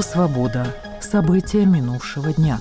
Радио «Свобода». События минувшего дня.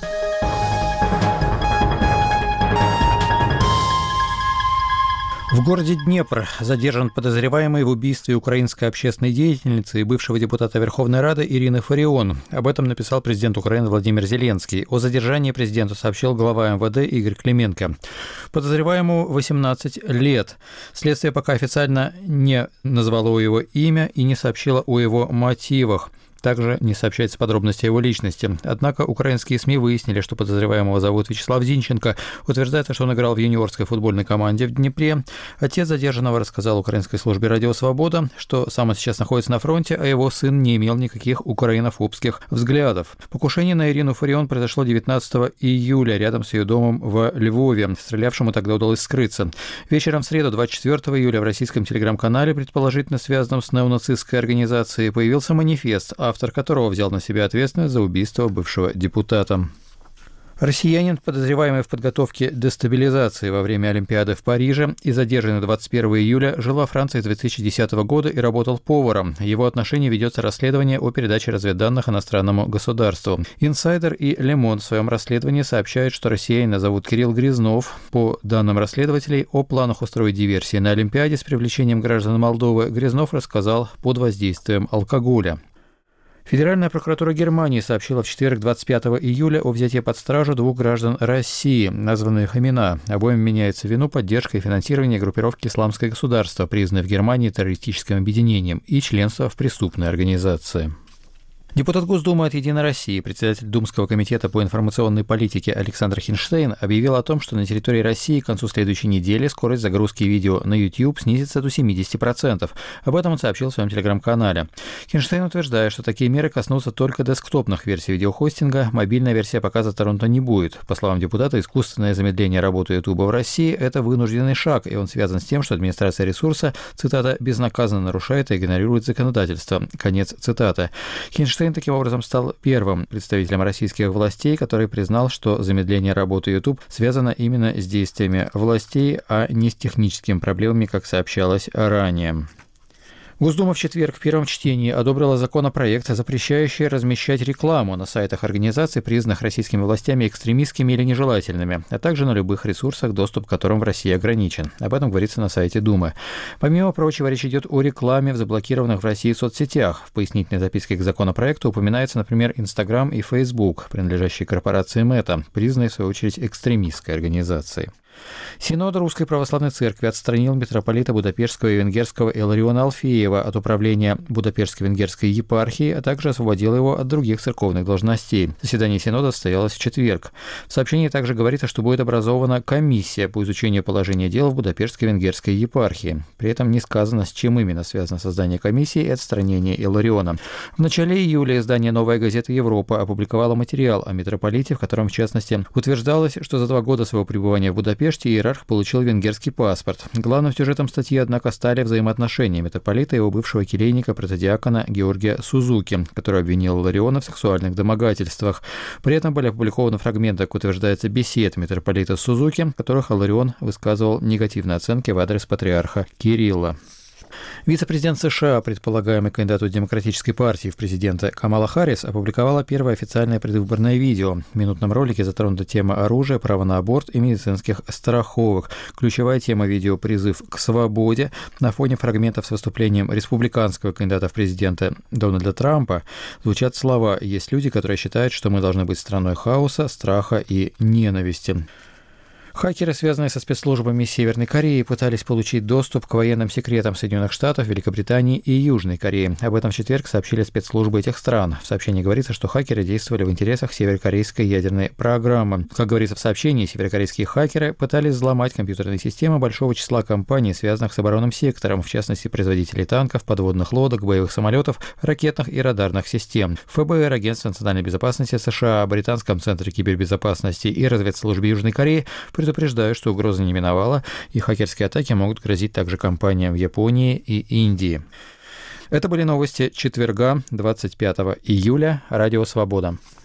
В городе Днепр задержан подозреваемый в убийстве украинской общественной деятельницы и бывшего депутата Верховной Рады Ирины Фарион. Об этом написал президент Украины Владимир Зеленский. О задержании президенту сообщил глава МВД Игорь Клименко. Подозреваемому 18 лет. Следствие пока официально не назвало его имя и не сообщило о его мотивах. Также не сообщается подробности о его личности. Однако украинские СМИ выяснили, что подозреваемого зовут Вячеслав Зинченко. Утверждается, что он играл в юниорской футбольной команде в Днепре. Отец задержанного рассказал украинской службе «Радио Свобода», что сам он сейчас находится на фронте, а его сын не имел никаких украинофобских взглядов. Покушение на Ирину Фарион произошло 19 июля рядом с ее домом в Львове. Стрелявшему тогда удалось скрыться. Вечером в среду, 24 июля, в российском телеграм-канале, предположительно связанном с неонацистской организацией, появился манифест, автор которого взял на себя ответственность за убийство бывшего депутата. Россиянин, подозреваемый в подготовке дестабилизации во время Олимпиады в Париже и задержанный 21 июля, жил во Франции с 2010 года и работал поваром. В его отношении ведется расследование о передаче разведданных иностранному государству. «Инсайдер» и «Le Monde» в своем расследовании сообщают, что россиянина зовут Кирилл Грязнов. По данным расследователей, о планах устроить диверсии на Олимпиаде с привлечением граждан Молдовы Грязнов рассказал под воздействием алкоголя. Федеральная прокуратура Германии сообщила в четверг, 25 июля, о взятии под стражу двух граждан России, названные их имена. Обоим меняется вину поддержка и финансирование группировки «Исламское государство», признанной в Германии террористическим объединением, и членство в преступной организации. Депутат Госдумы от «Единой России», председатель Думского комитета по информационной политике Александр Хинштейн объявил о том, что на территории России к концу следующей недели скорость загрузки видео на YouTube снизится до 70%. Об этом он сообщил в своем телеграм-канале. Хинштейн утверждает, что такие меры коснутся только десктопных версий видеохостинга, мобильная версия пока затронута не будет. По словам депутата, искусственное замедление работы YouTube в России – это вынужденный шаг, и он связан с тем, что администрация ресурса, цитата, «безнаказанно нарушает и игнорирует законодательство». Конец цитаты. Хинштейн таким образом стал первым представителем российских властей, который признал, что замедление работы YouTube связано именно с действиями властей, а не с техническими проблемами, как сообщалось ранее. Госдума в четверг в первом чтении одобрила законопроект, запрещающий размещать рекламу на сайтах организаций, признанных российскими властями экстремистскими или нежелательными, а также на любых ресурсах, доступ к которым в России ограничен. Об этом говорится на сайте Думы. Помимо прочего, речь идет о рекламе в заблокированных в России соцсетях. В пояснительной записке к законопроекту упоминается, например, Instagram и Facebook, принадлежащие корпорации Meta, признанной, в свою очередь, экстремистской организацией. Синод Русской Православной Церкви отстранил митрополита Будапештского и Венгерского Илариона Алфеева от управления Будапештской венгерской епархии, а также освободил его от других церковных должностей. Заседание Синода состоялось в четверг. В сообщении также говорится, что будет образована комиссия по изучению положения дел в Будапештской венгерской епархии. При этом не сказано, с чем именно связано создание комиссии и отстранение Илариона. В начале июля издание «Новая газета Европа» опубликовало материал о митрополите, в котором, в частности, утверждалось, что за 2 года своего пребывания в Будапеште иерарх получил венгерский паспорт. Главным сюжетом статьи, однако, стали взаимоотношения митрополита и его бывшего келейника, протодиакона Георгия Сузуки, который обвинил Илариона в сексуальных домогательствах. При этом были опубликованы фрагменты, как утверждается, бесед митрополита Сузуки, в которых Иларион высказывал негативные оценки в адрес патриарха Кирилла. Вице-президент США, предполагаемый кандидат от Демократической партии в президенты Камала Харрис, опубликовала первое официальное предвыборное видео. В минутном ролике затронута тема оружия, права на аборт и медицинских страховок. Ключевая тема видео – призыв к свободе. На фоне фрагментов с выступлением республиканского кандидата в президенты Дональда Трампа звучат слова «Есть люди, которые считают, что мы должны быть страной хаоса, страха и ненависти». Хакеры, связанные со спецслужбами Северной Кореи, пытались получить доступ к военным секретам Соединенных Штатов, Великобритании и Южной Кореи. Об этом в четверг сообщили спецслужбы этих стран. В сообщении говорится, что хакеры действовали в интересах северокорейской ядерной программы. Как говорится в сообщении, северокорейские хакеры пытались взломать компьютерные системы большого числа компаний, связанных с оборонным сектором, в частности, производителей танков, подводных лодок, боевых самолетов, ракетных и радарных систем. ФБР, Агентство национальной безопасности США, Британском центре кибербезопасности и разведслужбе Южной Кореи предупреждают, что угроза не миновала, и хакерские атаки могут грозить также компаниям в Японии и Индии. Это были новости четверга, 25 июля. Радио «Свобода».